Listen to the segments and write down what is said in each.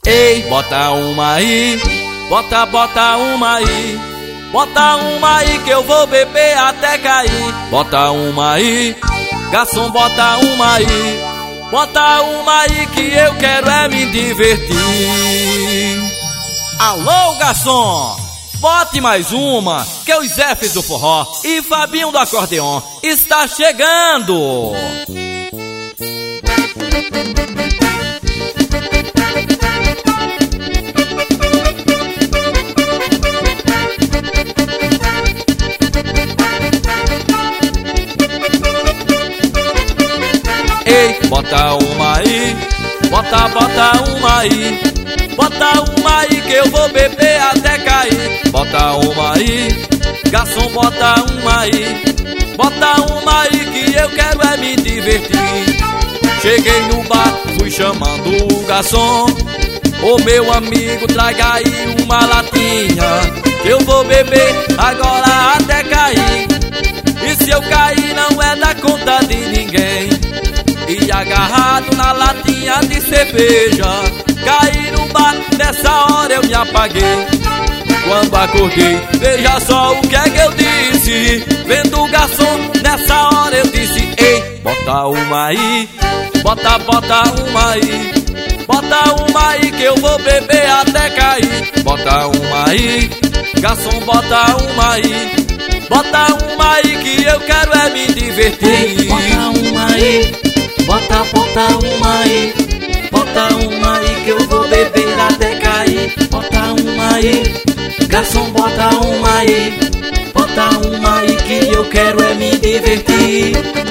Ei, bota uma aí, bota uma aí. Bota uma aí que eu vou beber até cair. Bota uma aí, garçom, bota uma aí. Bota uma aí que eu quero é me divertir. Alô, garçom, bote mais uma, que os Zefes do forró e Fabinho do acordeon está chegando. Ei, bota uma aí, bota uma aí. Bota uma aí que eu vou beber até cair. Bota uma aí, garçom, bota uma aí. Bota uma aí que eu quero é me divertir. Cheguei no bar, fui chamando o garçom. Ô meu amigo, traga aí uma latinha, que eu vou beber agora até cair. E se eu cair não é da conta de ninguém. E agarrado na latinha de cerveja, caí no bar, nessa hora eu me apaguei. Quando acordei, veja só o que é que eu disse. Vendo o garçom, nessa hora eu disse: ei, bota uma aí, bota uma aí. Bota uma aí que eu vou beber até cair. Bota uma aí, garçom, bota uma aí. Bota uma aí que eu quero é me divertir. Ei, bota uma aí, bota uma aí. Bota uma aí que eu vou beber até cair. Bota uma aí, garçom, bota uma aí. Bota uma aí que eu quero é me divertir.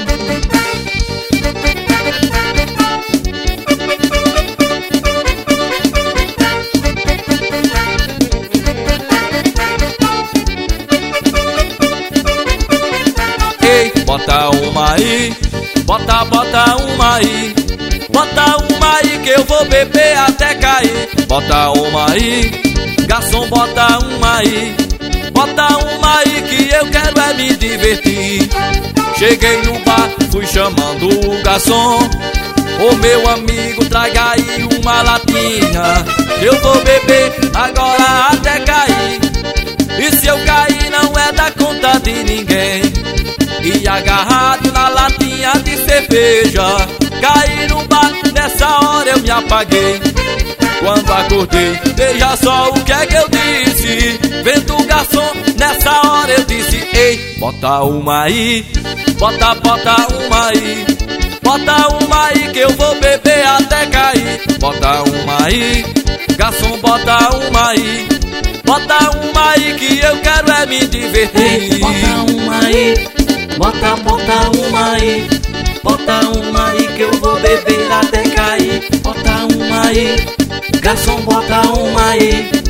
Ei, bota uma aí, bota uma aí. Bota uma aí que eu vou beber até cair. Bota uma aí, garçom, bota uma aí. Bota uma aí que eu quero é me divertir. Cheguei no bar, fui chamando o garçom. Ô meu amigo, traga aí uma latinha, que eu vou beber agora até cair. E se eu cair não é da conta de ninguém. E agarrado na latinha de cerveja, caí no bar, nessa hora eu me apaguei. Quando acordei, veja só o que é que eu disse. Vendo o garçom, nessa hora eu disse: ei, bota uma aí, bota uma aí. Bota uma aí que eu vou beber até cair. Bota uma aí, garçom, bota uma aí. Bota uma aí que eu quero é me divertir. Ei, bota uma aí, bota uma aí. Bota uma aí que eu vou beber até cair. Bota uma aí, garçom, bota uma aí.